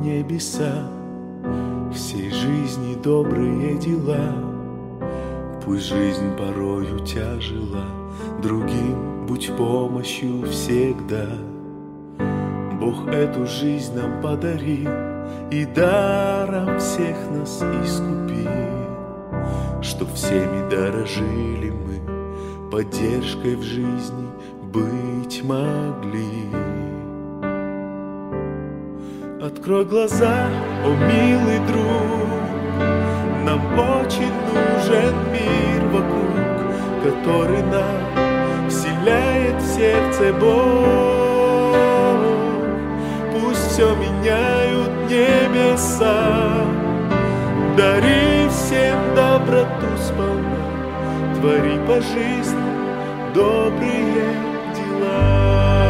небеса, всей жизни добрые дела. Пусть жизнь порою тяжела, другим будь помощью всегда. Бог эту жизнь нам подарил и даром всех нас искупил, чтоб всеми дорожили мы, поддержкой в жизни быть могли. Открой глаза, о милый друг, нам очень нужен мир вокруг, который нам вселяет в сердце Бог. Пусть все меняют небеса, дари всем доброту сполна, твори по жизни добрые дела.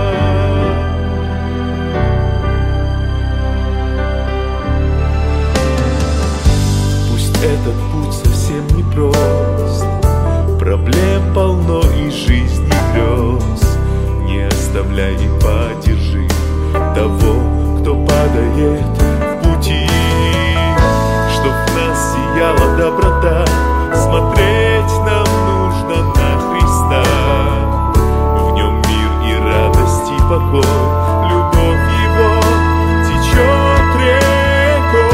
Этот путь совсем не прост, проблем полно и жизни грез. Не оставляй и поддержи того, кто падает в пути, чтоб в нас сияла доброта. Смотреть нам нужно на Христа, в нем мир и радость и покой, любовь его течет рекой.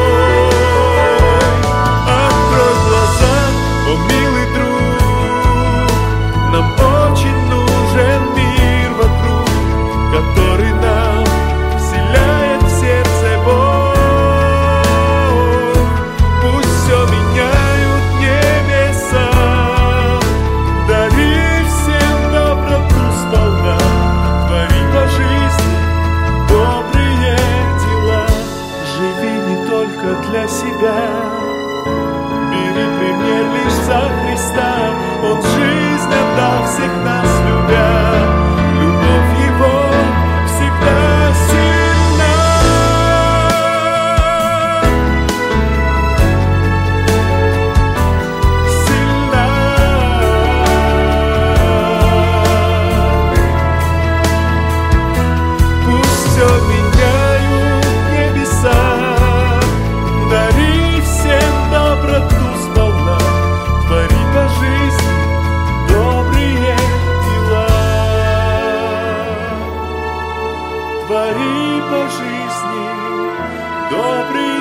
Милый друг, нам очень нужен мир вокруг, который нам вселяет в сердце Бог. Пусть все меняют небеса, дари всем доброту сполна, твори по жизни добрые дела. Живи не только для себя, пример лишь за Христа, Он жизнь отдал всех нас любя, любовь Его всегда сильна. Сильна. Пусть все меняют небеса, дари всем доброту, твори по жизни добрые дела. Твори по жизни добрые